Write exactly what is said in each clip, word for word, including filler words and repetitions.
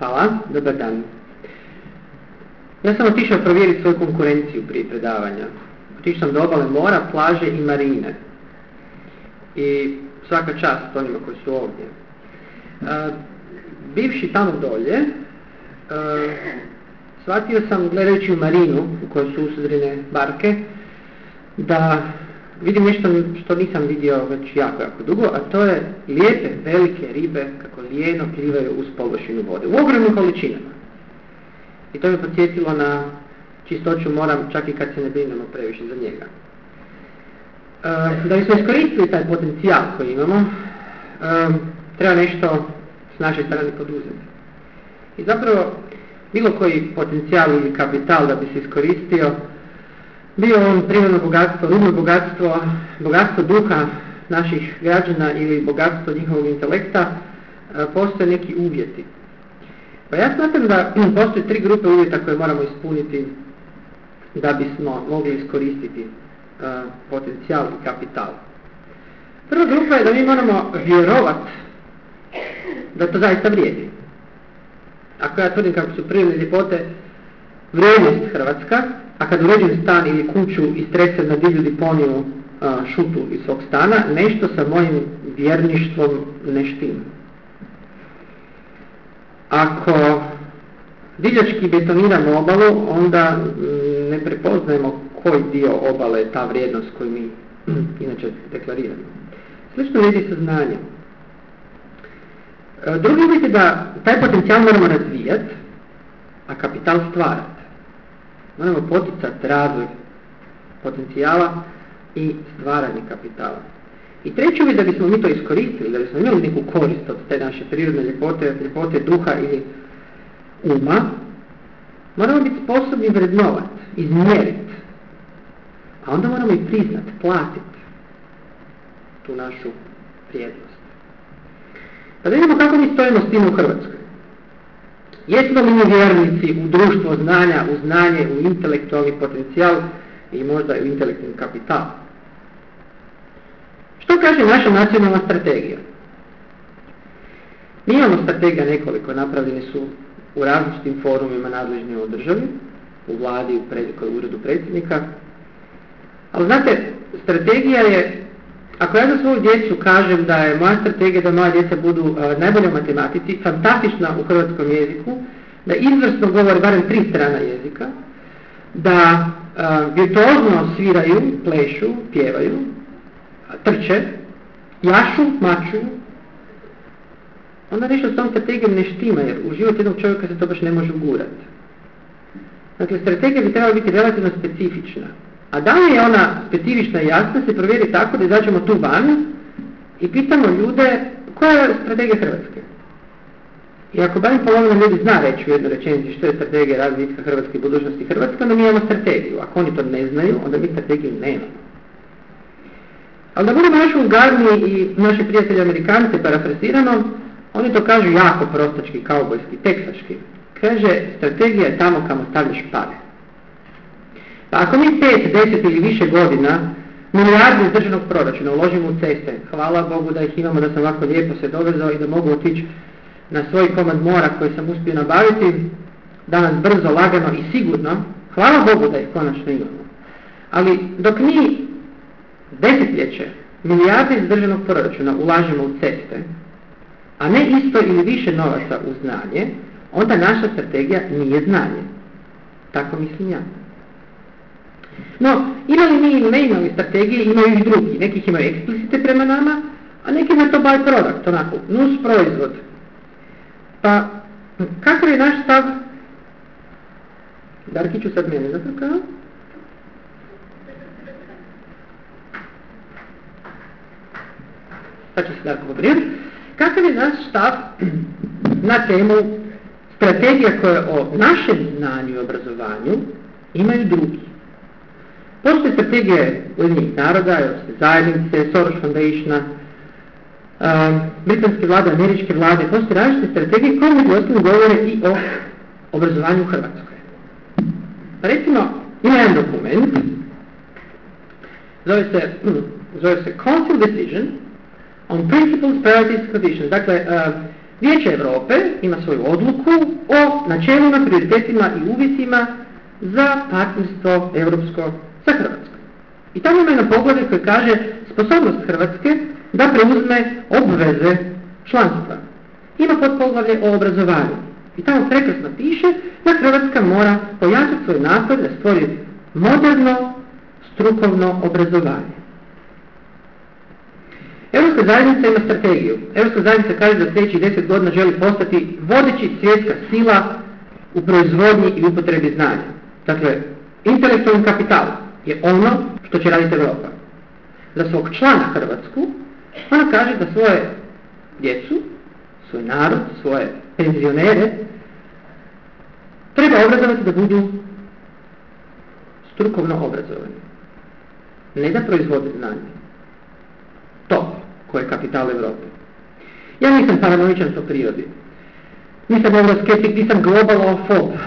Hvala, dobar dan. Ja sam otišao provjeriti svoju konkurenciju prije predavanja. Otišao sam do obale mora, plaže i marine. I svaka čast onima koji su ovdje. Uh, bivši tamo dolje, uh, shvatio sam gledajući u marinu u kojoj su usidrene barke, da vidim nešto što nisam vidio već jako, jako dugo, a to je lijepe, velike ribe kako lijeno plivaju uz površinu vode, u ogromnim količinama. I to me podsjetilo na čistoću mora, čak i kad se ne brinemo previše za njega. E, da bismo iskoristili taj potencijal koji imamo, e, treba nešto s naše strane poduzeti. I zapravo, bilo koji potencijal ili kapital da bi se iskoristio, bio on prirodno bogatstvo, rudno bogatstvo, bogatstvo duha naših građana ili bogatstvo njihovog intelekta, postoje neki uvjeti. Pa ja smatram da postoje tri grupe uvjeta koje moramo ispuniti da bismo mogli iskoristiti uh, potencijal i kapital. Prva grupa je da mi moramo vjerovati da to zaista vrijedi. Ako ja tvrdim kako su prirodne ljepote vrijednost Hrvatska, a kad uređujem stan ili kuću i stresem na divlju diponiju uh, šutu iz svog stana, nešto sa mojim vjerništvom ne štima. Ako divljački betoniramo obalu, onda mm, ne prepoznajemo koji dio obale je ta vrijednost koju mi inače deklariramo. Slično vrijedi sa znanjem. E, drugi uvjet je da taj potencijal moramo razvijati, a kapital stvarati. Moramo poticati razvoj potencijala i stvaranje kapitala. I treći uvjet da bismo mi to iskoristili, da bismo imali neku korist od te naše prirodne ljepote, ljepote duha ili uma, moramo biti sposobni vrednovati, izmjeriti, a onda moramo i priznati, platiti tu našu vrijednost. Pa da vidimo kako mi stojimo s tim u Hrvatskoj. Jesmo li mi vjernici u društvo znanja, u znanje, u intelektualni potencijal i možda u intelektualni kapital? Što kaže naša nacionalna strategija? Mi imamo strategija nekoliko, napravljeni su u različitim forumima nadležnim u državi, u vladi, u, pred, u uredu predsjednika. Ali znate, strategija je, ako ja za svoju djecu kažem da je moja strategija da moja djeca budu uh, najbolje u matematici, fantastična u hrvatskom jeziku, da izvrsno govore barem tri strana jezika, da uh, virtuozno sviraju, plešu, pjevaju, trče, jašu, mačuju, onda nešto s tom strategijom ne štima, jer u život jednog čovjeka se to baš ne može ugurati. Dakle, strategija bi trebala biti relativno specifična. A da li je ona specifična i jasna, se provjeri tako da izađemo tu van i pitamo ljude koja je strategija Hrvatske. I ako barem polovina ljudi zna reći u jednoj rečenici što je strategija razvitka Hrvatske i budućnosti Hrvatske, onda mi imamo strategiju. Ako oni to ne znaju, onda mi strategiju nemamo. Ali da budemo još vulgarni i naši prijatelji Amerikanci parafrazirano, oni to kažu jako prostački, kaubojski, teksaški. Kaže, strategija je tamo kamo stavljaš pare. Pa ako mi pet, deset ili više godina milijarde iz državnog proračuna uložimo u ceste, hvala Bogu da ih imamo, da sam ovako lijepo se dovezao i da mogu otići na svoj komad mora koji sam uspio nabaviti, danas brzo, lagano i sigurno, hvala Bogu da ih konačno imamo. Ali dok mi desetljeće milijarde iz državnog proračuna ulažemo u ceste, a ne isto ili više novaca u znanje, onda naša strategija nije znanje. Tako mislim ja. No, imali mi ili ne imali strategije, imaju i drugi. Nekih imaju eksplicite prema nama, a neki je to by product, onako, nus proizvod. Pa, kakav je naš stav? Darkiću sad mene zatrkao. Sad će se Darko pobrinuti. Kakav je naš stav na temu strategija koje o našem znanju i obrazovanju imaju drugi? Postoje strategije Ujedinjenih naroda, Europske zajednice, Soros Foundationa, um, britanske vlade, američke vlade, postoje različite strategije koje među ostalim govore i o obrazovanju u Hrvatskoj. Recimo, ima jedan dokument, zove se, zove se Council Decision on Principles, Priorities, Conditions. Dakle, uh, Vijeće Europe ima svoju odluku o načelima, prioritetima i uvjetima za partnerstvo europsko sa Hrvatskom. I tamo ima jedno poglavlje koje kaže sposobnost Hrvatske da preuzme obveze članstva. Ima podpoglavlje o obrazovanju. I tamo prekrasno piše da Hrvatska mora pojačati svoj napor da stvori moderno, strukovno obrazovanje. Europska zajednica ima strategiju. Europska zajednica kaže da sljedećih deset godina želi postati vodeći svjetska sila u proizvodnji i upotrebi znanja. Dakle, intelektualni kapital je ono što će raditi Europa. Za svog člana Hrvatsku, ona kaže da svoje djecu, svoj narod, svoje penzionere treba obrazovati da budu strukovno obrazovani. Ne da proizvode znanje. To koje je kapital Europe. Ja nisam paranoičan po prirodi. Nisam euroskeptik, nisam globalofob. Uh,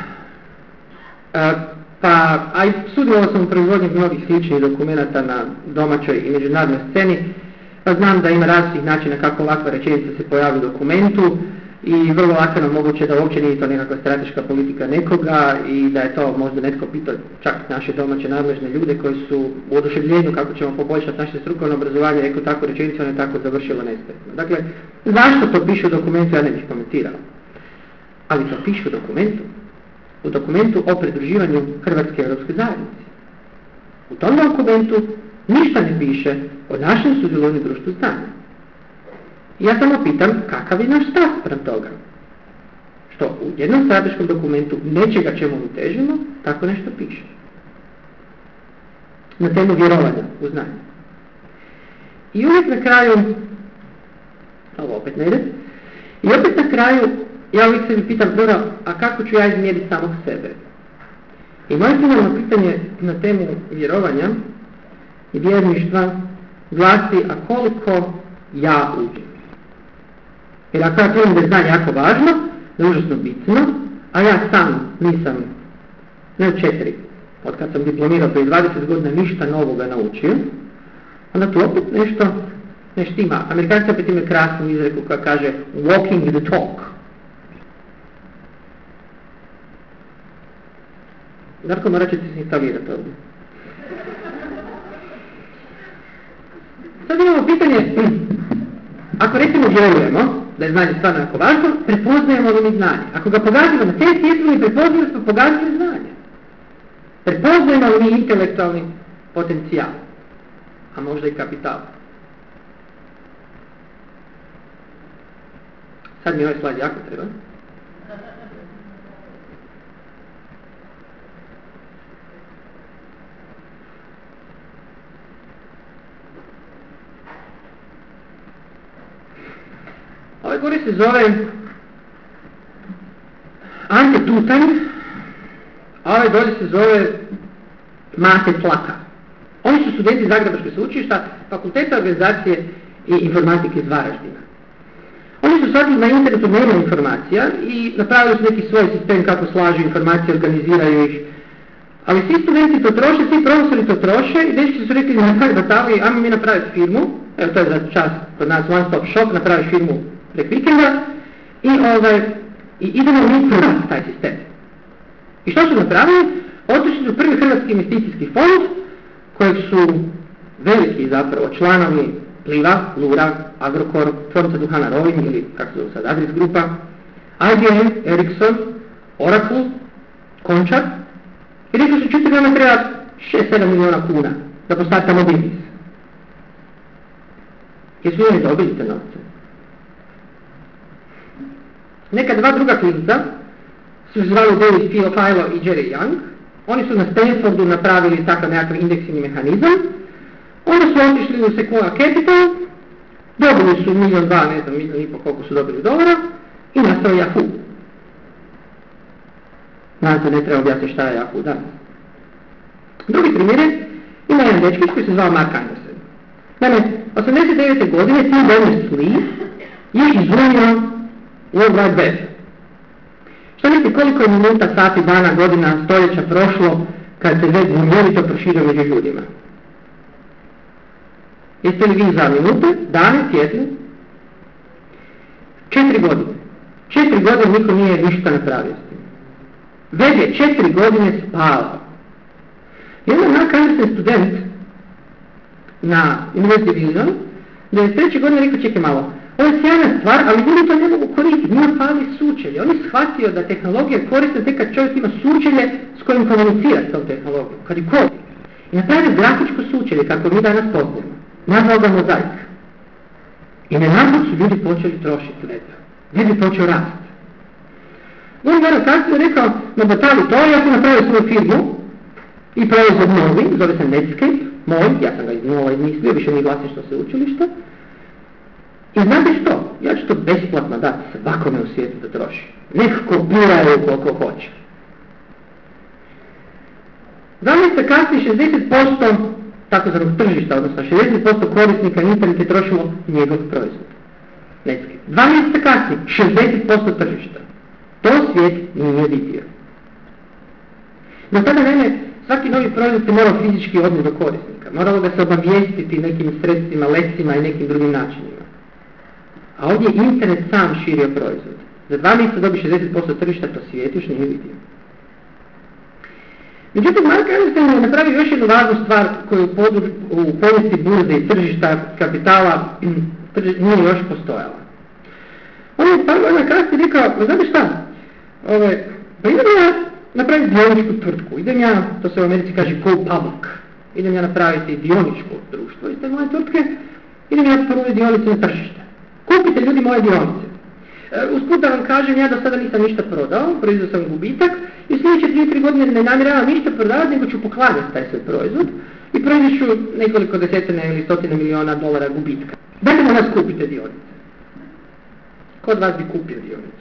pa, a i sudjelovao sam u proizvodnji mnogih sličnih dokumenata na domaćoj i međunarodnoj sceni, pa znam da ima različitih načina kako ovakva rečenica se pojavi u dokumentu i vrlo lako nam moguće da uopće nije to nekakva strateška politika nekoga i da je to možda netko pitao čak naše domaće nadležne ljude koji su u oduševljenju kako ćemo poboljšati naše strukovno obrazovanje, rekao takvu rečenicu, ona je tako završila nespretno. Dakle, zašto to piše u dokumentu, ja ne bih komentirao. Ali to piše u dokumentu. U dokumentu o pridruživanju Hrvatske europske zajednice. U tom dokumentu ništa ne piše o našem sudjelovanju u društvu znanja. Ja samo pitam kakav je naš stav prema toga. Što u jednom strateškom dokumentu nečega čemu mi težimo, tako nešto piše. Na temu vjerovanja u znanje. I uvijek na kraju, ovo opet ne ide, i opet na kraju ja uvijek se mi pitam, dobro, a kako ću ja izmjeriti samog sebe? I moje finalno pitanje na temu vjerovanja i vjerništva glasi, a koliko ja uđem? Jer ako ja tvrdim da je znanje jako važno, da je užasno bitno, a ja sam nisam, ne u četiri, od kad sam diplomirao prije dvadeset godina ništa novoga naučio, onda tu opet nešto ne štima. Amerikanci opet imaju krasnu izreku koja kaže walking the talk. Darko, morat ćete se instalirati ovdje. Sad imamo pitanje, ako recimo vjerujemo da je znanje stvarno jako važno, prepoznajemo li mi znanje. Ako ga pogazimo na test, jesmo li prepoznali smo pogazili znanje. Prepoznajemo li mi intelektualni potencijal, a možda i kapital. Sad mi ovaj slajd jako treba. Ovaj gore se zove Ante Tutanj, a ovaj dolje se zove Mate Tlaka. Oni su studenti Zagrebačkog sveučilišta, fakulteta organizacije i informatike iz Varaždina. Oni su shvatili na internetu nema informacija i napravili su neki svoj sistem kako slažu informacije, organiziraju ih. Ali svi studenti to troše, svi profesori to troše i dečki su rekli na kraju batali, ajmo mi napraviti firmu, evo to je za čas kod nas One Stop Shop, napravi firmu prek vikenda i, ovaj, i idemo mi prodati taj sistem. I što su napravili? Otišli su prvi hrvatski investicijski fond kojeg su veliki zapravo članovi Pliva, Lura, Agrokor, tvornica duhana Rovinj ili kako se zove sad Adris Grupa, I B M, Ericsson, Oracle, Končar i rekli su četiri nama treba šest sedam milijuna kuna da postavi tamo biznis. Jesu oni dobili te novce? Neka dva druga klinca su zvali David Filo i Jerry Young. Oni su na Stanfordu napravili takav nekakav indeksivni mehanizam. Onda su otišli u Sequoia Capital, dobili su milijon dva, ne znam, milijon i po koliko su dobili dolara i nastao Yahoo. Nadam se ne treba objasniti šta je Yahoo danas. Drugi primjer je, ima jedan dečkić koji se zvao Mark Anderson. Naime, osamdeset devete godine Tim Berners-Lee je izumio World Wide Web. Šta mislite koliko je minuta, sati, dana, godina, stoljeća prošlo kad se web umjerito proširio među ljudima? Jeste li vi za minute, dane, tjedne? Četiri godine. Četiri godine niko nije ništa napravio s tim. Web je četiri godine spavao. Jedan američki student na University of Illinois, da je treće godine rekao, čekaj malo, ovo je sjajna stvar, ali ljudi to ne mogu koristiti, njima fali sučelje. On je shvatio da tehnologija koriste tek kad čovjek ima sučelje s kojim komunicira s tom tehnologijom, kad je kodi. I napravio grafičko sučelje, kako mi danas poznajemo. Nazvao ga mozaik. I nenadno su ljudi počeli trošiti web. Web je počeo rast. On je kasnije rekao, no batavi to, ja sam napravio svoju firmu i proizvod novi, zove se Netscape, moj, ja sam ga iz nula izmislio, više nije vlasništvo sveučilišta. I znate što? Ja ću to besplatno dati svakome u svijetu da troši. Nekako biraju koliko hoće. Zamislite kasnije šezdeset posto takozvanog tržišta, odnosno šezdeset posto korisnika interneta je trošilo njegov proizvod. Netscape. Dva mjeseca kasnije, šezdeset posto tržišta. To svijet nije vidio. No tada naime, svaki novi proizvod se morao fizički odnijeti do korisnika. Moralo ga se obavijestiti nekim sredstvima, lecima i nekim drugim načinima. A ovdje je internet sam širio proizvod. Za dva mjeseca dobi šezdeset posto tržišta, to svijet još nije vidio. Međutim, Mark Einstein je napravio još jednu važnu stvar koju u povijesti burze i tržišta kapitala trži, nije još postojala. On je par godina kasnije rekao, znate šta, ove, pa idem ja napraviti dioničku tvrtku, idem ja, to se u Americi kaže go public, idem ja napraviti dioničko društvo iz te moje tvrtke, idem ja prve dionice na tržište. Kupite ljudi moje dionice. E, usput da vam kažem, ja do sada nisam ništa prodao, proizveo sam gubitak i sljedeće dvije tri godine ne namjeravam ništa prodavati, nego ću poklanjati taj svoj proizvod i proizvešću nekoliko desetine ili stotine miliona dolara gubitka. Dajte mu nas kupite dionice. Ko od vas bi kupio dionicu?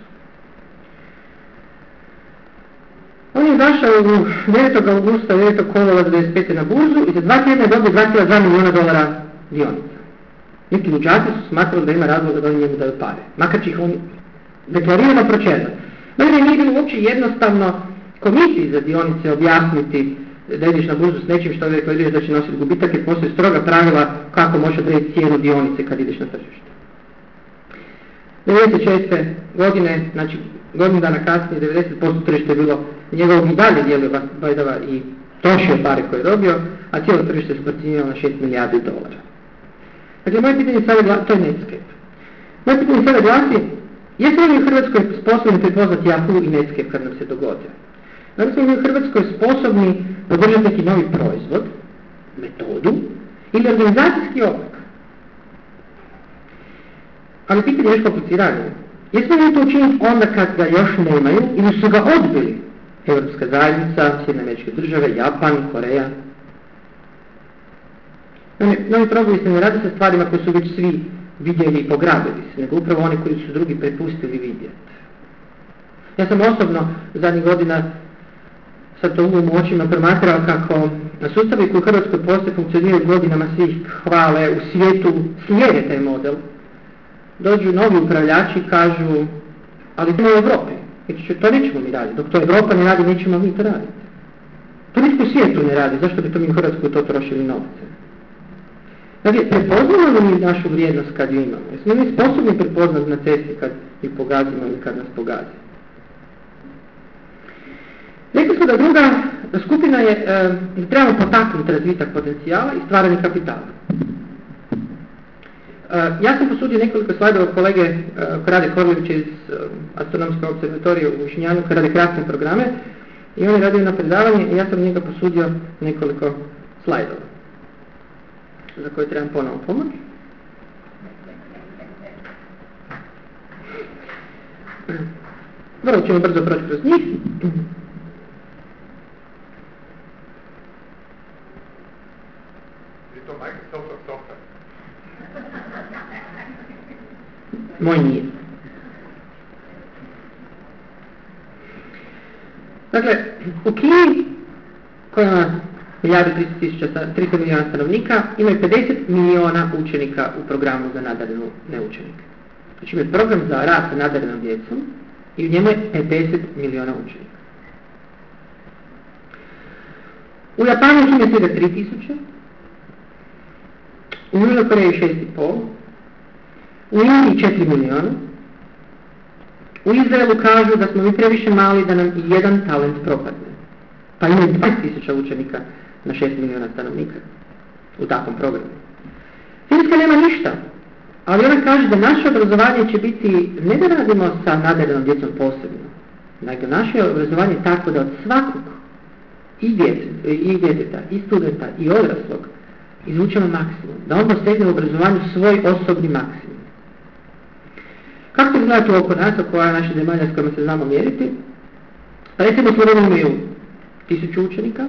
On je zašao u devetog augusta, devetog kolovoza devedeset pete na burzu i za dva tjedna je dobio dva zarez dva milijuna dolara dionica. Neki luđaci su smatrali da ima razloga da oni njemu daju pare. Makar će ih on deklarirano pročezati. Dakle, nije bilo uopće jednostavno komisiji za dionice objasniti da ideš na burzu s nečim što deklariraš da će nositi gubitak, jer postoje stroga pravila kako možeš odrediti cijenu dionice kad ideš na tržište. devedeset šeste godine, znači godinu dana kasnije, devedeset posto tržište je bilo njegovog i dalje dijelio Bajdava i trošio pare koje je dobio, a cijelo tržište se procjenjivalo na šest milijardi dolara. Dakle, moje pitanje sada glasi, to je Netscape. Moje pitanje sada glasi, jesu li u Hrvatskoj sposobni prepoznati Yahoo i Netscape kad nam se dogode? Da li smo mi u Hrvatskoj sposobni podržati neki novi proizvod, metodu ili organizacijski oblik? Ali pitanje je još kompliciranije. Jesmo li to učiniti onda kad ga još nemaju ili su ga odbili? Europska zajednica, Sjedinjene Američke Države, Japan, Koreja. Novi problemi se ne radi sa stvarima koje su već svi vidjeli i pograbili se, nego upravo one koji su drugi prepustili vidjeti. Ja sam osobno zadnjih godina sad to umom u očima promatrao kako na sustavi koji u Hrvatskoj postoje funkcioniraju godinama, svi ih hvale, u svijetu slijede taj model. Dođu novi upravljači i kažu, ali to je u Evropi. Znači, to nećemo mi raditi. Dok to Evropa ne radi, nećemo mi to raditi. To nitko u svijetu ne radi. Zašto bi to mi u Hrvatskoj to trošili novce? Dakle, prepoznamo li mi našu vrijednost kad ju imamo? Jesmo mi sposobni prepoznati na cesti kad ju pogazimo ili kad nas pogazi? Rekli smo da druga skupina je e, da trebamo potaknuti razvitak potencijala i stvaranje kapitala. Ja sam posudio nekoliko slajdova kolege Korade Korlevića iz Astronomske observatorije u Višnjanu, koji rade krasne programe, i on je radio na predavanje i ja sam njega posudio nekoliko slajdova za koje trebam ponovo pomoć. Vrlo ćemo brzo proći kroz njih. Je to Microsoft software? Moj nije. Dakle, u Kini, koja ima tristo milijuna stanovnika, imaju pedeset milijuna učenika u programu za nadarenu neučenike. Znači imaju program za rad sa nadarenom djecom i u njemu je pedeset milijuna učenika. U Japanu ima svega tri tisuće, u Južnoj Koreji šest i pol, u Indiji četiri milijuna, U Izraelu kažu da smo mi previše mali da nam i jedan talent propadne. Pa ima dvadeset tisuća učenika na šest milijuna stanovnika u takvom programu. Finska nema ništa, ali ona kaže da naše obrazovanje će biti, ne da radimo sa nadarenom djecom posebno, nego naše obrazovanje je tako da od svakog i, djece, i djeteta, i studenta, i odraslog izvučemo maksimum, da on dosegne u obrazovanju svoj osobni maksimum. Kako se izgleda to oko nas, oko naše zemalja s kojima se znamo mjeriti? Pa recimo u Sloveniji imaju tisuću učenika,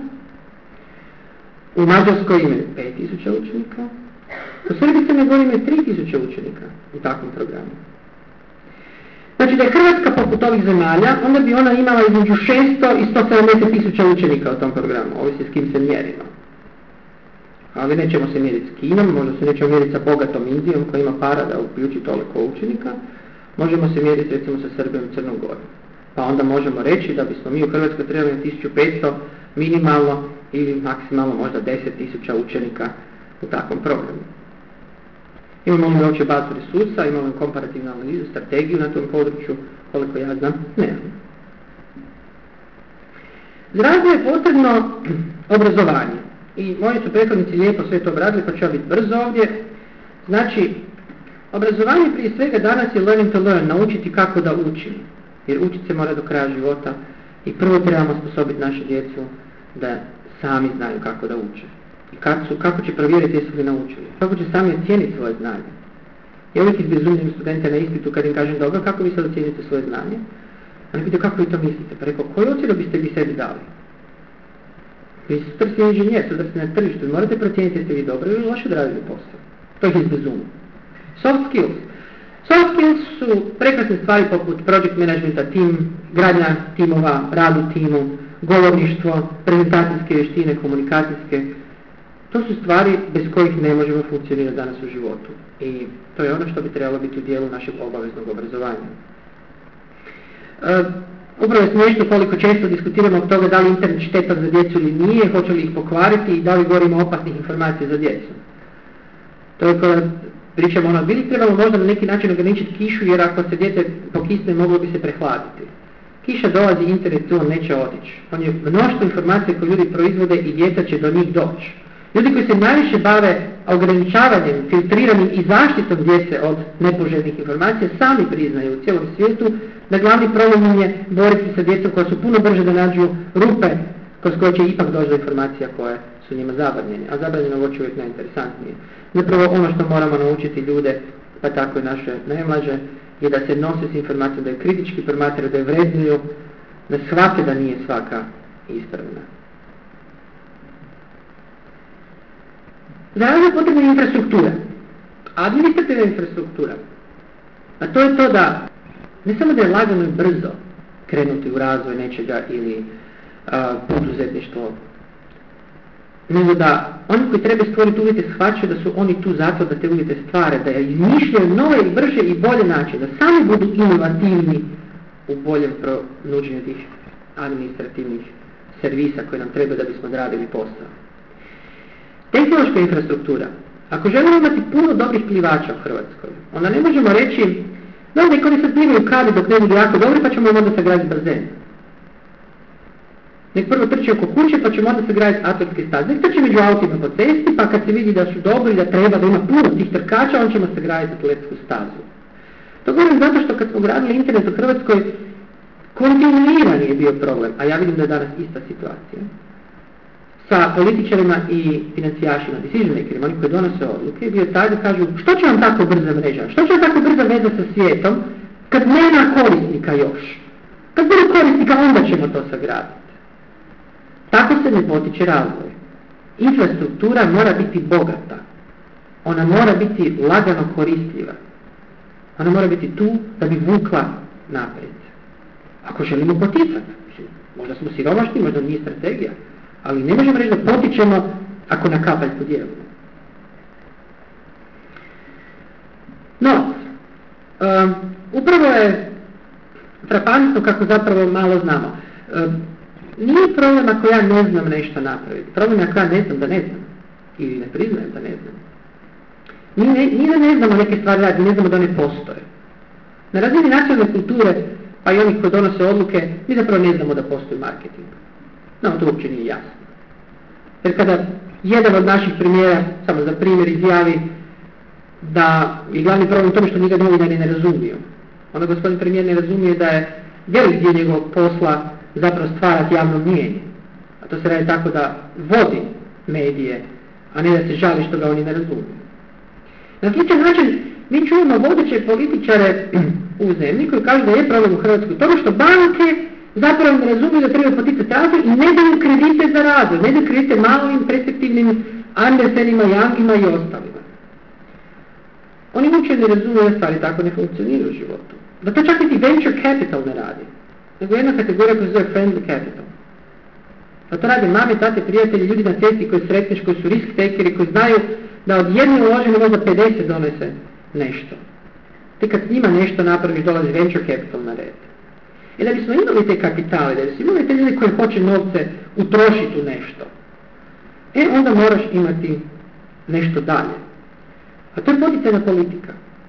u Mađarskoj imaju pet tisuća učenika, u Srbiji Crnoj Gori imaju tri tisuće učenika u takvom programu. Znači da je Hrvatska poput ovih zemalja, onda bi ona imala između šesto i sto sedamdeset tisuća učenika u tom programu, ovisi s kim se mjerimo. Ali nećemo se mjeriti s Kinom, možda se nećemo mjeriti sa bogatom Indijom koja ima para da uključi toliko učenika, možemo se mjeriti recimo sa Srbijom i Crnom Gorom. Pa onda možemo reći da bismo mi u Hrvatskoj trebali na tisuću petsto minimalno ili maksimalno možda deset tisuća učenika u takvom programu. Imamo li uopće bazu resursa, imamo li komparativnu analizu, strategiju na tom području, koliko ja znam, ne. Za razvoj je potrebno obrazovanje. I moji su prethodnici lijepo sve to obradili, pa ću ja biti brzo ovdje. Znači, obrazovanje prije svega danas je learning to learn, naučiti kako da učimo. Jer učiti se mora do kraja života i prvo trebamo sposobiti naše djecu da sami znaju kako da uče. I kako, su, kako će provjeriti jesu li naučili. Kako će sami ocijeniti svoje znanje. Ja uvijek izbezumljam studente na ispitu kad im kažem dobro, kako vi sad ocijenite svoje znanje? A ne pitaju kako vi to mislite. Pa rekao, koju ocjenu biste vi sebi dali? Vi ste trsi inženjer, sutra ste na tržištu i morate procijeniti jeste vi dobro ili loše odradili posao. To ih izbezumlja. Soft skills. Soft skills su prekrasne stvari poput project managementa, tim, gradnja timova, rad u timu, govorništvo, prezentacijske vještine, komunikacijske. To su stvari bez kojih ne možemo funkcionirati danas u životu. I to je ono što bi trebalo biti u dijelu našeg obaveznog obrazovanja. E, upravo je smiješno koliko često diskutiramo od toga da li internet štetan za djecu ili nije, hoće li ih pokvariti i da li govorimo opasnih informacija za djecu. To je kada pričamo ono, bili trebalo možda na neki način ograničiti kišu jer ako se dijete pokisne moglo bi se prehladiti. Kiša dolazi, internet tu on neće otići. On je mnoštvo informacija koje ljudi proizvode i djeca će do njih doći. Ljudi koji se najviše bave ograničavanjem, filtriranjem i zaštitom djece od nepoželjnih informacija sami priznaju u cijelom svijetu da glavni problem je boriti sa djecom koja su puno brže da nađu rupe kroz koje će ipak doći do informacija koje su njima zabranjene, a zabranjeno uoči uvijek najinteresantnije. Zapravo ono što moramo naučiti ljude, pa tako i naše najmlađe, je da se nose s informacijom, da je kritički promatraju, da je vrednuju, da shvate da nije svaka ispravna. Za razvoj potrebna je infrastruktura, administrativna infrastruktura. A to je to da ne samo da je lagano i brzo krenuti u razvoj nečega ili a, poduzetništvo, nego da oni koji treba stvoriti uvjete shvaćaju da su oni tu zato da te uvjete stvare, da izmišljaju nove i brže i bolje načine, da sami budu inovativni u boljem pronuđenju tih administrativnih servisa koje nam treba da bismo odradili posao. Tehnološka infrastruktura. Ako želimo imati puno dobrih plivača u Hrvatskoj, onda ne možemo reći da neko oni sad plivaju kadi dok ne budu jako dobri pa ćemo onda sagraditi bazen. Nek prvo trči oko kuće pa ćemo onda sagraditi atletske staze. Nek trči među autima po cesti pa kad se vidi da su dobri, da treba da ima puno tih trkača, on ćemo sagraditi atletsku stazu. To govorim zato što kad smo gradili internet u Hrvatskoj, kontinuirani je bio problem, a ja vidim da je danas ista situacija. Sa političarima i financijašima, decision makerima, oni koji donose odluke, bio taj da kažu što će vam tako brza mreža, što će vam tako brza veza sa svijetom, kad nema korisnika još. Kad bude korisnika, onda ćemo to sagraditi. Tako se ne potiče razvoj. Infrastruktura mora biti bogata. Ona mora biti lagano koristljiva. Ona mora biti tu da bi vukla naprijed. Ako želimo poticati, možda smo siromašni, možda nije strategija, ali ne možemo reći da potičemo ako na kapaljku dijelimo. No, um, upravo je frapantno kako zapravo malo znamo. Um, nije problem ako ja ne znam nešto napraviti. Problem je ako ja ne znam da ne znam. Ili ne priznajem da ne znam. Mi ne, nije da ne znamo neke stvari raditi, ne znamo da one postoje. Na razini nacionalne kulture pa i oni koji donose odluke, mi zapravo ne znamo da postoji marketing. No, to uopće nije jasno. Jer kada jedan od naših premijera, samo za primjer, izjavi da je glavni problem tome što njega novinari ne razumiju. Onda gospodin premijer ne razumije da je velik dio njegovog posla zapravo stvarati javno mnijenje. A to se radi tako da vodi medije, a ne da se žali što ga oni ne razumiju. Na sličan način mi čujemo vodeće političare u zemlji koji kažu da je problem u Hrvatskoj toga što banke zapravo ne razumiju da treba poticati razvoj i ne daju kredite za razvoj, ne daju kredite malim, perspektivnim Andersenima, Youngima i ostalima. Oni uopće ne razumiju da stvari tako ne funkcioniraju u životu. Da to čak i venture capital ne radi, nego jedna kategorija koja se zove friendly capital. Da to rade mame, tate, prijatelji, ljudi na cesti koji sretneš, koji su risk takeri, koji znaju da od jedne uložene možda pedeset donese nešto. Ti kad s njima nešto napraviš, dolazi venture capital na red. I da bismo imali te kapitale, da bismo imali te ljudi koji hoće novce utrošiti u nešto, e onda moraš imati nešto dalje. A to je poticajna politika.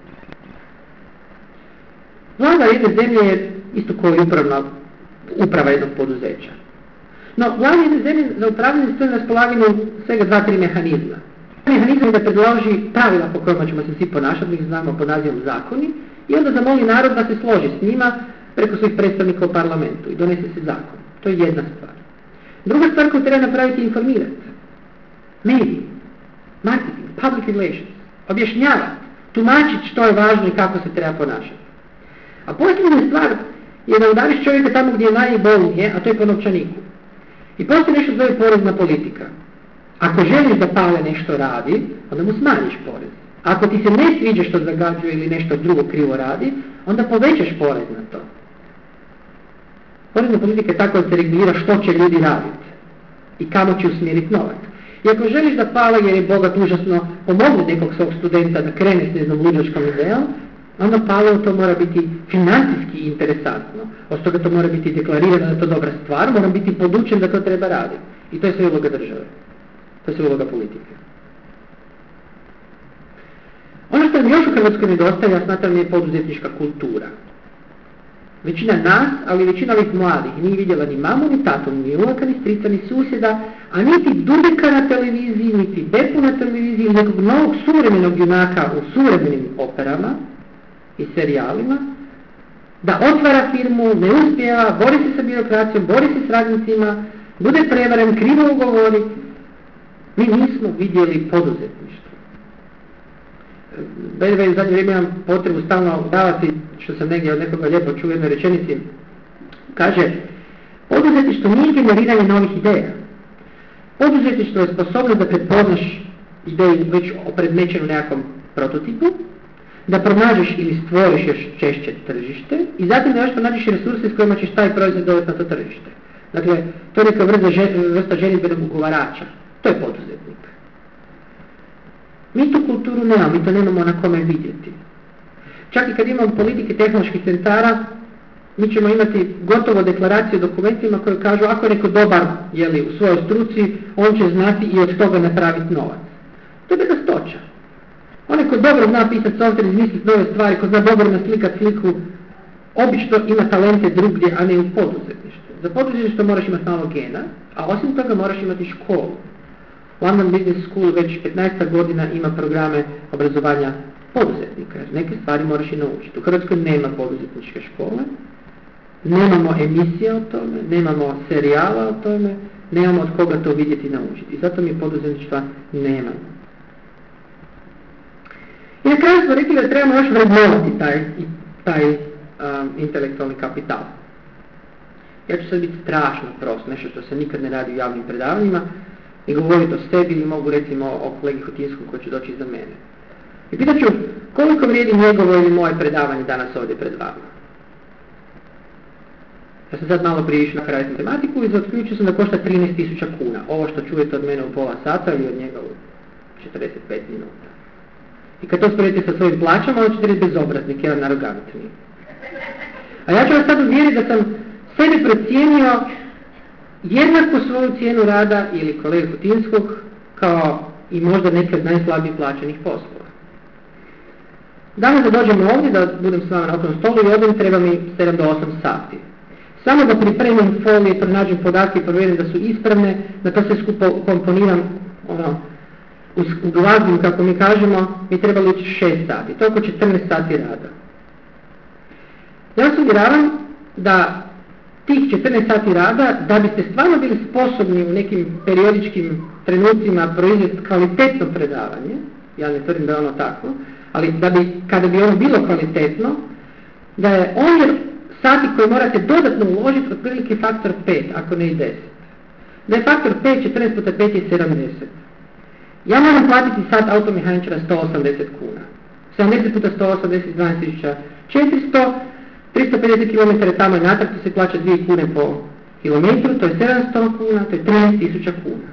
Vlada jedne zemlje je isto kao i upravna, uprava jednog poduzeća. No, vlada jedne zemlje za upravljanje stoji na raspolaganju svega dva, tri mehanizma. Mehanizam je da predloži pravila po kojima ćemo se svi ponašati, mi ih znamo pod nazivom zakoni, i onda zamoli narod da se složi s njima preko svojih predstavnika u parlamentu i donese se zakon. To je jedna stvar. Druga stvar koju treba napraviti je informirati. Mediji, marketing, public relations, objašnjavati, tumačiti što je važno i kako se treba ponašati. A posljednja stvar je da udariš čovjeka tamo gdje je najbolnije, a to je po novčaniku. I postoji nešto zove porezna politika. Ako želiš da Pavle nešto radi, onda mu smanjiš porez. Ako ti se ne sviđa što zagađuje ili nešto drugo krivo radi, onda povećaš porez na to. Porezna politika je tako da se regulira što će ljudi raditi i kamo će usmjeriti novac. I ako želiš da Pavle, jer je bogat užasno, pomogne nekog svog studenta da krene s jednom luđačkom idejom, onda Pavle to mora biti financijski interesantno. Od toga to mora biti deklarirano da je to dobra stvar, mora biti podučen da to treba raditi. I to je sve uloga države. To je sve uloga politike. Ono što mi još u Hrvatskoj nedostaje, ja smatram, je poduzetnička kultura. Većina nas, ali većina ovih mladih, nije vidjela ni mamu, ni tatu, ni uvaka, ni strica, ni susjeda, a niti Dudeka na televiziji, niti Bepu na televiziji, nekog novog suvremenog junaka u suvremenim operama i serijalima, da otvara firmu, ne uspijeva, bori se sa birokracijom, bori se s radnicima, bude prevaren, krivo ugovori. Mi nismo vidjeli poduzetništvo. B D V u zadnje vrijeme imam potrebu stalno davati, što sam negdje od nekoga lijepo čuo u jednoj rečenici. Kaže, poduzetništvo nije generiranje novih ideja. Poduzetništvo je sposobnost da prepoznaš ideju već opredmećenu u nekakvom prototipu, da pronađeš ili stvoriš još češće tržište i zatim da još pronađeš resurse s kojima ćeš taj proizvod dovesti na to tržište. Dakle, to je neka vrsta ženidbenog ugovarača. To je poduzetnik. Mi tu kulturu nemamo, mi to nemamo na kome vidjeti. Čak i kad imamo politike tehnoloških centara, mi ćemo imati gotovo deklaraciju o dokumentima koje kažu ako je neko dobar jeli, u svojoj struci, on će znati i od toga napraviti novac. To je bedastoća. Onaj ko dobro zna pisati software, izmisliti nove stvari, ko zna dobro naslikati sliku, obično ima talente drugdje, a ne u poduzetništvu. Za poduzetništvo moraš imati malo gena, a osim toga moraš imati školu. London Business School već petnaest godina ima programe obrazovanja poduzetnika, jer neke stvari moraš i naučiti. U Hrvatskoj nema poduzetničke škole, nemamo emisije o tome, nemamo serijala o tome, nemamo od koga to vidjeti i naučiti. I zato mi poduzetništva nemamo. I na kraju smo rekli da trebamo još vrednovati taj, taj um, intelektualni kapital. Ja ću sad biti strašno prost, nešto što se nikad ne radi u javnim predavanjima, i govoriti o sebi ili mogu recimo o kolegi Hutinskom koji će doći iza mene. I pitat ću koliko vrijedi njegovo ili moje predavanje danas ovdje pred vama. Ja sam sad malo prije išao na kraju matematiku i zaključio sam da košta trinaest tisuća kuna. Ovo što čujete od mene u pola sata ili od njega u četrdeset pet minuta. I kad to sporedite sa svojim plaćama, onda ćete reći bezobraznik, jedan arogantni. A ja ću vas sad uvjeriti da sam sebi procijenio jednako svoju cijenu rada ili kolegu Hutinskog kao i možda neke od najslabije plaćenih poslova. Danas da dođem ovdje, da budem s vama na okrenom stolu i ovdje treba mi sedam do osam sati. Samo da pripremim folije, pronađem podatke i provjerim da su ispravne, da to sve skupo komponiram ono, u glazbu, kako mi kažemo, mi trebalo ići šest sati. To je oko četrnaest sati rada. Ja vas uvjeravam da tih četrnaest sati rada, da biste stvarno bili sposobni u nekim periodičkim trenucima proizvesti kvalitetno predavanje, ja ne tvrdim da je ono tako, ali da bi, kada bi ono bilo kvalitetno, da je omjer sati koji morate dodatno uložiti otprilike faktor pet, ako ne i deset. Da je faktor pet, četrnaest puta pet je sedamdeset. Ja moram platiti sat automehaničara sto osamdeset kuna. sedamdeset puta sto osamdeset, dvanaest tisuća četiristo, tristo pedeset kilometara tamo i natrag, to se plaća dvije kune po kilometru, to je sedamsto kuna, to je trinaest tisuća kuna.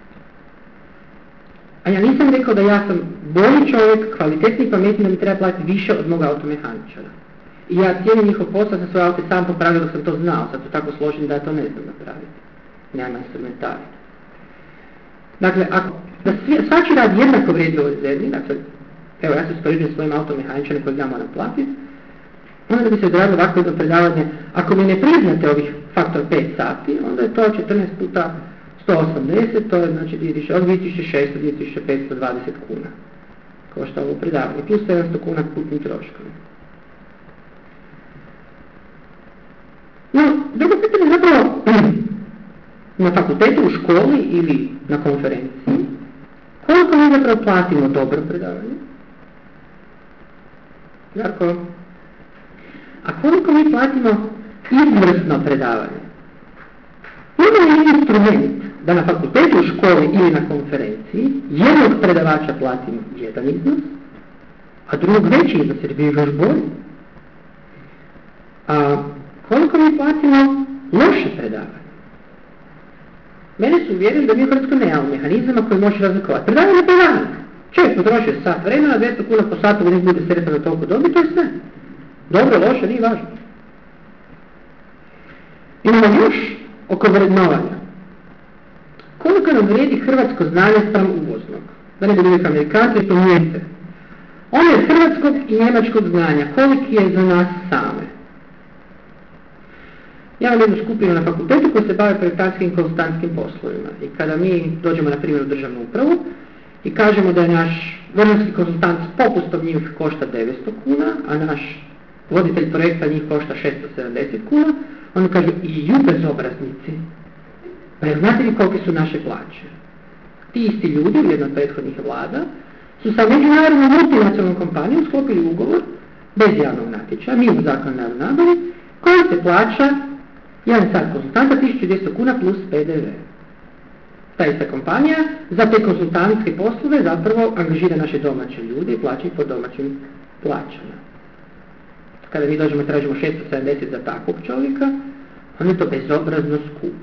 A ja nisam rekao da ja sam bolji čovjek, kvalitetni i pametni, da mi treba platiti više od moga automehaničara. I ja cijenim njihov posao, sam svoj auto sam popravio dok sam to znao, sad to tako složim da ja to ne znam napraviti. Nema instrumentari. Dakle, ako da svači rad jednako vrijedi u ovoj zemlji, dakle, evo ja se uspoređujem svojim automehaničarom kojeg ja moram platiti, onda da bi se odradilo ovako jedno predavanje, ako mi ne priznate ovih faktor pet sati, onda je to četrnaest puta sto osamdeset, to je znači dvije tisuće šesto, dvije tisuće petsto dvadeset kuna. Košta ovo predavanje, plus sedamsto kuna putnim troškovima. No, drugo pitanje je zapravo na fakultetu, u školi ili na konferenciji, koliko mi zapravo platimo dobro predavanje? Jarko? A koliko mi platimo izvrsno predavanje? Imamo li instrument da na fakultetu, u školi ili na konferenciji jednog predavača platimo jedan iznos, a drugog veći iznos jer bi još bolji? A koliko mi platimo loše predavanje? Mene su uvjerili da mi u Hrvatskoj nemamo mehanizama koji može razlikovati. Predavanje na predavanje. Čovjek potrošio sat vremena, dvjesto kuna po satu, da ne bude sretan da toliko dobi, to je sve. Dobro, loše, nije važno. Imamo još oko vrednovanja. Koliko nam vrijedi hrvatsko znanje spram uvoznog? Da ne budu uvijek Amerikanci, to nijete. On je hrvatskog i njemačkog znanja. Koliki je za nas same? Ja imam jednu skupinu na fakultetu koja se bave projektantskim i konsultantskim poslovima. I kada mi dođemo na primjer u državnu upravu i kažemo da je naš vrhunski konsultant s popustom njih košta devetsto kuna, a naš voditelj projekta njih košta šesto sedamdeset kuna, onda kaže i ju bezobraznici. Pa jer znate li kolike su naše plaće? Ti isti ljudi u jednoj od prethodnih vlada su sa međunarodnom multinacionalnom kompanijom sklopili ugovor bez javnog natječaja, mimo zakona o javnoj nabavi, koji se plaća jedan sat konsultanta tisuću dvjesto kuna plus P D V. Ta ista kompanija za te konsultantske poslove zapravo angažira naše domaće ljude i plaća ih po domaćim plaćama. Kada mi dođemo i tražimo šesto sedamdeset za takvog čovjeka, onda je to bezobrazno skupo.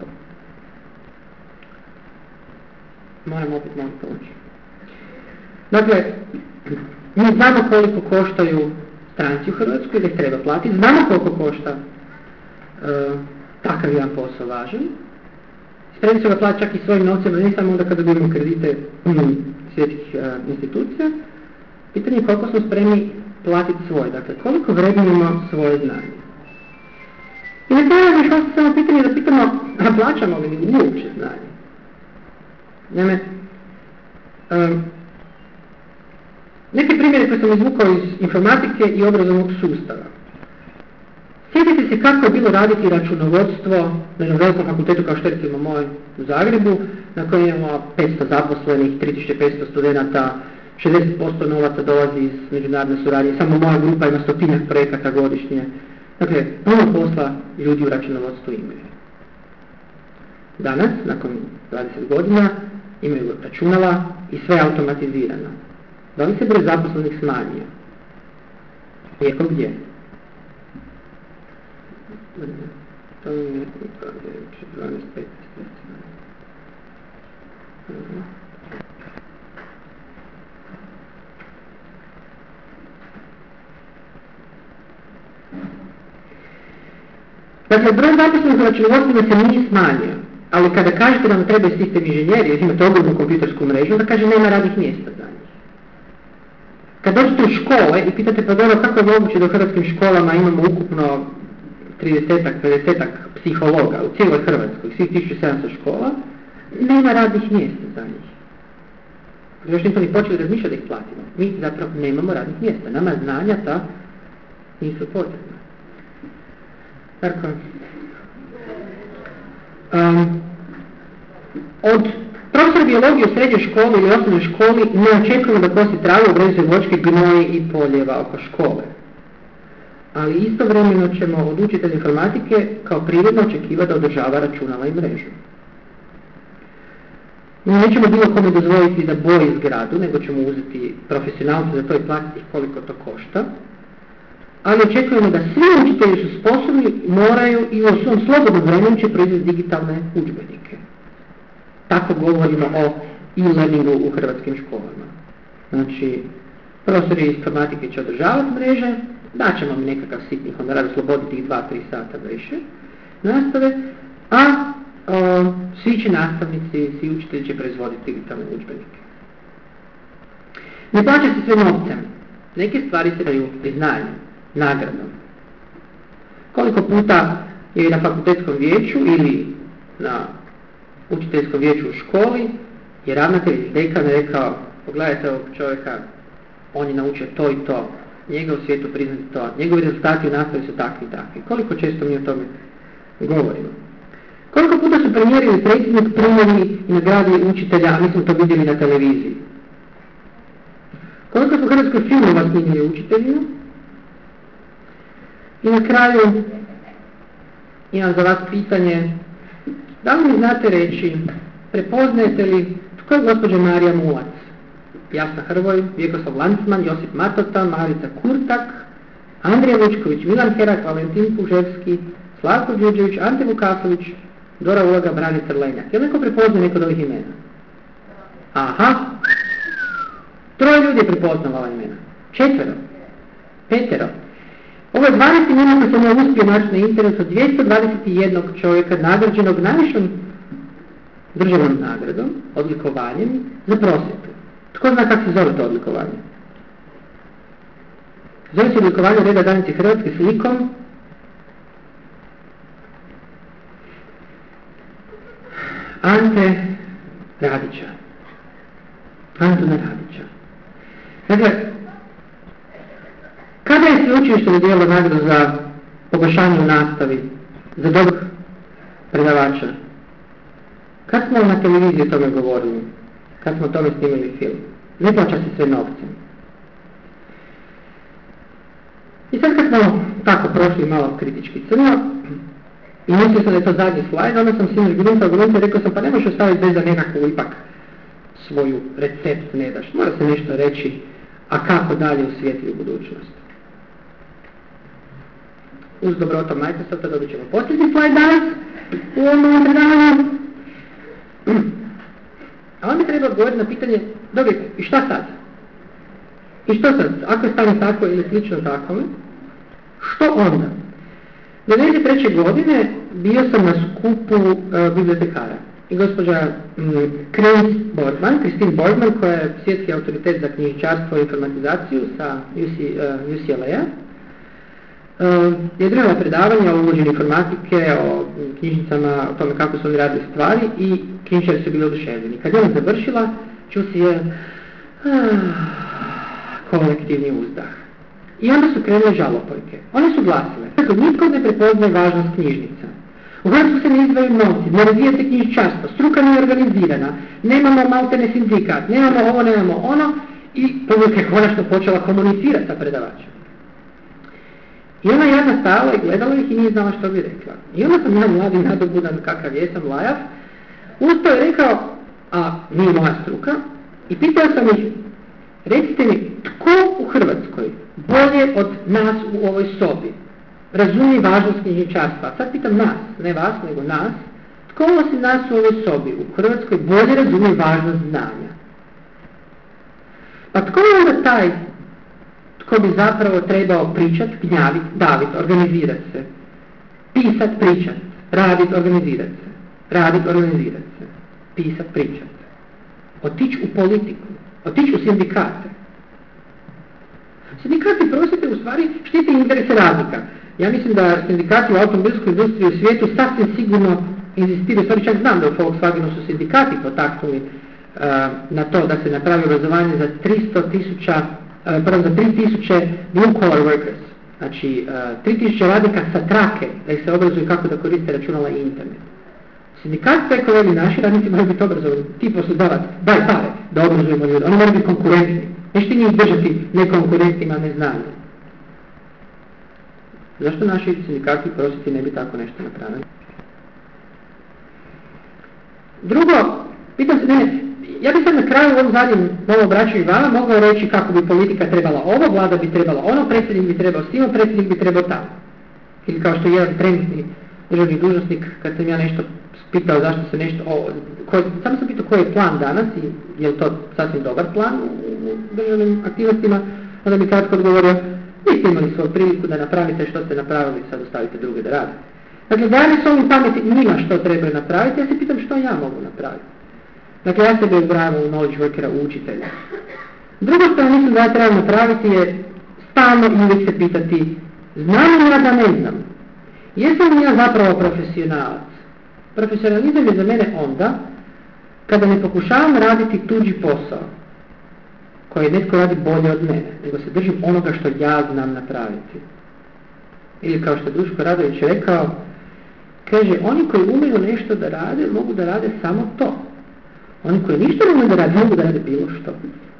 Moram opet malo pomoći. Dakle, mi znamo koliko koštaju stranci u Hrvatskoj, da ih treba platiti, znamo koliko košta uh, takav jedan posao važan. Spremni su ga plaći čak i svojim novcima, ne samo onda kada dobijemo kredite um, svjetskih uh, institucija. Pitanje je koliko smo spremni platiti svoje, dakle koliko vrednujemo svoje znanje. I na kraju još ostaje samo pitanje da pitamo, a plaćamo li uopće znanje? Naime, um, neke primjere koje sam izvukao iz informatike i obrazovnog sustava. Sjetite se kako je bilo raditi računovodstvo na jednom velikom fakultetu kao što recimo moj u Zagrebu, na kojem imamo petsto zaposlenih, tri tisuće petsto studenata, šezdeset posto novaca dolazi iz međunarodne suradnje, samo moja grupa ima stotinjak projekata godišnje. Dakle, puno posla ljudi u računovodstvu imaju. Danas, nakon dvadeset godina, imaju računala i sve automatizirano. Da li se broj zaposlenih smanjio? Iako gdje? To je dvanaest petnaest. Dakle, broj zaposlenih u računovodstvima se nije smanjio, ali kada kažete da nam treba sistem inženjeri, jer imate ogromnu kompjutersku mrežu, onda kaže nema radnih mjesta za njih. Kad dođete u škole i pitate pa dobro kako je moguće da u hrvatskim školama imamo ukupno tridesetak, pedesetak psihologa u cijeloj Hrvatskoj, svih tisuću sedamsto škola, nema radnih mjesta za njih. Još nismo ni počeli razmišljati da ih platimo. Mi zapravo nemamo radnih mjesta. Nama znanja ta nisu potrebna. Tako. Um, od profesora biologije u srednjoj školi ili osnovnoj školi ne očekujemo da kosi travu, obrezuje voćke, gnoji i poljeva oko škole. Ali istovremeno ćemo od učitelja informatike kao prirodno očekivati da održava računala i mrežu. Mi nećemo bilo kome dozvoliti da boji zgradu, nego ćemo uzeti profesionalce za to i platiti koliko to košta. Ali očekujemo da svi učitelji su sposobni, moraju i u svom slobodnom vremenu će proizvesti digitalne udžbenike. Tako govorimo o e-learningu u hrvatskim školama. Znači, profesori informatike će održavati mreže, daćemo mi nekakav sitni honorar, osloboditi ih dva do tri sata više nastave, a o, svi će nastavnici, svi učitelji će proizvoditi digitalne udžbenike. Ne plaća se sve novcem. Neke stvari se daju priznanjem, nagradom. Koliko puta je na fakultetskom vijeću ili na učiteljskom vijeću u školi je ravnatelj dekan rekao, pogledajte ovog čovjeka, on je naučio to i to, njega u svijetu priznati to, njegovi rezultati u nastavi su takvi i takvi. Koliko često mi o tome govorimo. Koliko puta su premijeri ili predsjednik primili i nagradili učitelja, a mi smo to vidjeli na televiziji. Koliko su hrvatskoj filmova snimili učiteljima. I na kraju imam za vas pitanje, da li mi znate reći, prepoznajete li tko je gospođa Marija Mulac? Jasna Hrvoj, Vjekoslav Lancman, Josip Matota, Marica Kurtak, Andrija Vučković, Milan Herak, Valentin Puževski, Slavko Đurđević, Ante Vukasović, Dora Uloga, Branica Lenjak. Je li neko prepoznaje neko od ovih imena? Aha. Troje ljudi je prepoznalo ova imena. Četvero. Petero. Ovo je dvanaest imena koji sam ja uspio naći na internetu od dvjesto dvadeset jedan čovjeka nagrađenog najvišom državnom nagradom, odlikovanjem za prosvjetu. Tko zna kako se zove to odlikovanje? Zove se odlikovanje Reda Danice Hrvatske s likom Ante Radića. Antona Radića. Dakle, kada je sveučilište dodijelilo nagradu za poboljšanje u nastavi, za dobrog predavača? Kad smo na televiziji o tome govorili? Kad smo o tome snimili film? Ne plaća se sve novcem. I sad kad smo tako prošli malo kritički crno, i mislio sam da je to zadnji slajd, onda sam sinoć gruntao gruntao i rekao sam pa ne možeš ostaviti bez da nekakvu ipak svoju recept ne daš. Mora se nešto reći, a kako dalje u svijetliju budućnost. Uz dobroto Microsofta dobit ćemo posljednji slajd danas u ovom predavanju. A onda treba odgovoriti na pitanje, dobro, i šta sad? I što sad? Ako je stanje tako ili slično takome, što onda? devedeset treće godine bio sam na skupu uh, bibliotekara i gospođa Chris Boardman, Christine Boardman, koja je svjetski autoritet za knjižničarstvo i informatizaciju sa U C L A-a, uh, je držala predavanje o uvođenju informatike, o knjižnicama, o tome kako su oni radili stvari i knjižničari su bili oduševljeni. Kad je ona završila, čuo si je uh, kolektivni uzdah. I onda su krenule žalopojke. One su glasile. Dakle, nitko ne prepoznaje važnost knjižnica. U Hrvatsku se ne izdvaju novci, ne razvija se knjižničarstvo, struka nije organizirana, nemamo maltene sindikat, nemamo ovo, nemamo ono i publika je konačno počela komunicirati sa predavačem. I ona jedna stala i gledala ih i nije znala što bi rekla. I onda sam ja mladi nadobudan kakav jesam, lajav, ustao je rekao, a nije moja struka, i pitao sam ih, recite mi, tko u Hrvatskoj bolje od nas u ovoj sobi razumije važnost knjižničarstva? Sad pitam nas, ne vas, nego nas. Tko osim nas u ovoj sobi u Hrvatskoj bolje razumije važnost znanja? Pa tko je onda taj tko bi zapravo trebao pričat, gnjavit, davit, organizirat se, pisat, pričat, radit, organizirat se, radit, organizirat se, pisat, pričat, otići u politiku, otići u sindikate? Sindikati prosvjete u stvari štite interese radnika. Ja mislim da sindikati u automobilskoj industriji u svijetu sasvim sigurno inzistiraju, stvari čak znam da u Volkswagenu su sindikati potaknuli uh, na to da se napravi obrazovanje za tristo tisuća, uh, pardon, za tri tisuće blue collar workers, znači uh, tri tisuće radnika sa trake, da ih se obrazuju kako da koriste računala i internet. Sindikat preko veli, naši radnici moraju biti obrazovani, ti poslodavac, daj pare da obrazujemo ljudi, oni moraju biti konkurentni, nešte njih držati nekonkurentima, neznanje. Zašto naši sindikati prosvjeti ne bi tako nešto napravili? Drugo, pitam se, ne, ne, ja bih sad na kraju u ovom zadnjem novom obraćanju vama mogao reći kako bi politika trebala ovo, vlada bi trebala ono, predsjednik bi trebao s tim, predsjednik bi trebao tamo. Ili kao što je jedan trenutni državni dužnosnik, kad sam ja nešto pitao zašto se nešto, o, koji, samo sam pitao koji je plan danas i je li to sasvim dobar plan u, u državnim aktivnostima, onda mi kratko odgovorio, vi ste imali svoju priliku da napravite što ste napravili, sad ostavite druge da rade. Dakle, da li s ovim pameti njima što trebaju napraviti, ja se pitam što ja mogu napraviti. Dakle, ja sebe ubrajam u knowledge workera, u učitelja. Drugo što ja mislim da ja trebam napraviti je stalno i uvijek se pitati, znam li ja da ne znam? Jesam li ja zapravo profesionalac? Profesionalizam je za mene onda kada ne pokušavam raditi tuđi posao koji netko radi bolje od mene, nego se držim onoga što ja znam napraviti. Ili kao što je Duško Radović rekao, kaže, oni koji umeju nešto da rade, mogu da rade samo to. Oni koji ništa ne umeju da rade, mogu da rade bilo što.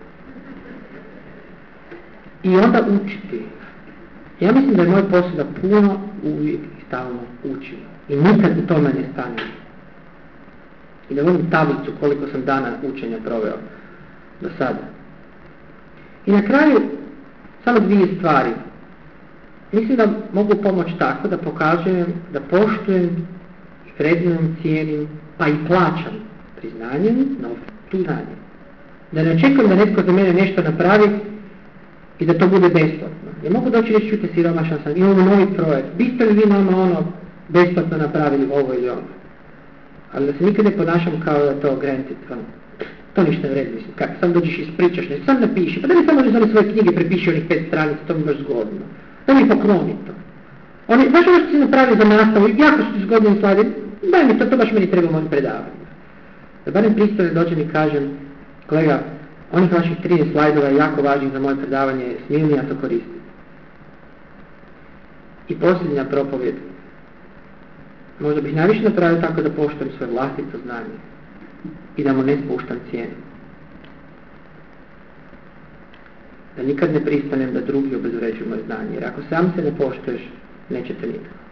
I onda učiti. Ja mislim da je moj posao da puno uvijek i stalno učim. I nikad u tome ne stanem. I da volim tablicu koliko sam dana učenja proveo do sada. I na kraju, samo dvije stvari. Mislim da mogu pomoći tako da pokažem, da poštujem, vrednujem, cijenim, pa i plaćam priznanjem na tu znanje. Da ne očekujem da netko za mene nešto napravi i da to bude besplatno. Ja mogu doći reći, čujte, siromašan sam, imamo novi projekt, biste li vi nama ono besplatno napravili ovo ili ono? Ali da se nikad ne ponašam kao da to granted, ono. To ništa ne vredi, mislim, kako sam dođeš i ispričaš, ne, sam napiši, pa da mi samo uzeli svoje knjige, prepiši onih pet stranica, to mi baš zgodno. Da mi pokloni to. Oni, baš ono što si napravio za nastavu, jako su ti zgodni slajde, daj mi to, to baš meni treba mojim predavanjima. Da barem pristojno dođem i kažem, kolega, onih vaših trinaest slajdova je jako važnih za moje predavanje, smijem li ja to koristiti? I posljednja propovjed. Možda bih najviše napravio tako da poštujem svoje vlastito znanje i da mu ne spuštam cijenu. Da nikad ne pristanem da drugi obezvređuju moje znanje, jer ako sam se ne poštuješ, nećete nikad.